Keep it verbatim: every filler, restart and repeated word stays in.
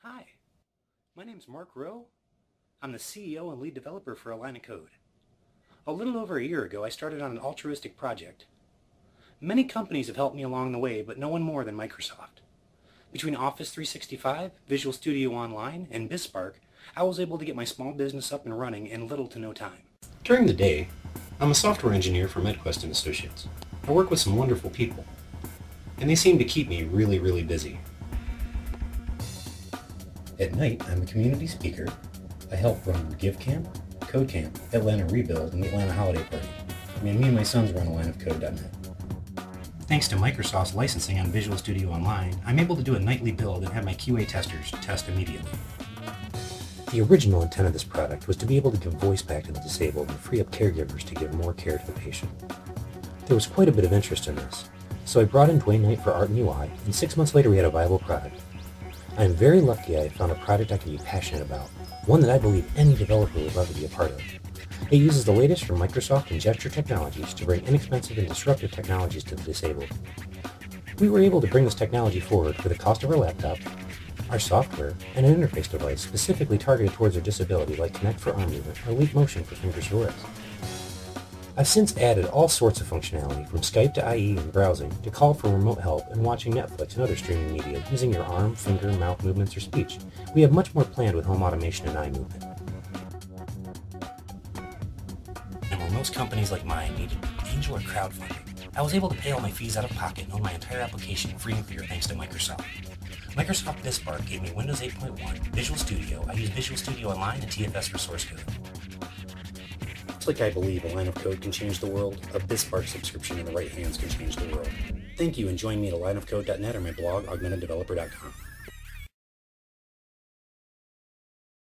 Hi, my name's Mark Rowe. I'm the C E O and lead developer for A Line of Code. A little over a year ago, I started on an altruistic project. Many companies have helped me along the way, but no one more than Microsoft. Between Office three sixty-five, Visual Studio Online, and BizSpark, I was able to get my small business up and running in little to no time. During the day, I'm a software engineer for MedQuest and Associates. I work with some wonderful people, and they seem to keep me really, really busy. At night, I'm a community speaker. I help run GiveCamp, CodeCamp, Atlanta Rebuild, and the Atlanta Holiday Party. And me and my sons run a line of code dot net. Thanks to Microsoft's licensing on Visual Studio Online, I'm able to do a nightly build and have my Q A testers test immediately. The original intent of this product was to be able to give voice back to the disabled and free up caregivers to give more care to the patient. There was quite a bit of interest in this, so I brought in Dwayne Knight for art and U I, and six months later we had a viable product. I am very lucky I have found a product I can be passionate about, one that I believe any developer would love to be a part of. It uses the latest from Microsoft and Gesture Technologies to bring inexpensive and disruptive technologies to the disabled. We were able to bring this technology forward for the cost of our laptop, our software, and an interface device specifically targeted towards their disability like Connect for arm movement or Leap Motion for fingers to lips. I've since added all sorts of functionality from Skype to I E and browsing to call for remote help and watching Netflix and other streaming media using your arm, finger, mouth movements, or speech. We have much more planned with home automation and eye movement. And where most companies like mine needed angel or crowdfunding, I was able to pay all my fees out of pocket and own my entire application free and clear thanks to Microsoft. Microsoft BizSpark gave me Windows eight point one, Visual Studio, I use Visual Studio Online, and T F S for source code. Like I believe a line of code can change the world, a BizSpark subscription in the right hands can change the world. Thank you and join me at a line of code dot net or my blog, augmented developer dot com.